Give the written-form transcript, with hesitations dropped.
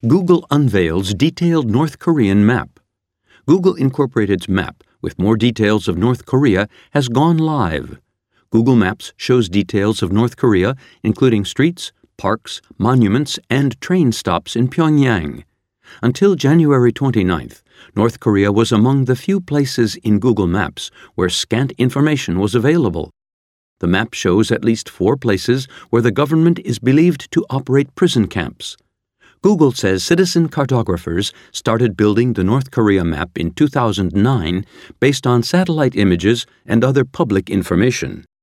Google unveils detailed North Korean map. Google Incorporated's map, with more details of North Korea, has gone live. Google Maps shows details of North Korea, including streets, parks, monuments, and train stops in Pyongyang. Until January 29th, North Korea was among the few places in Google Maps where scant information was available. The map shows at least 4 places where the government is believed to operate prison camps. Google says citizen cartographers started building the North Korea map in 2009 based on satellite images and other public information.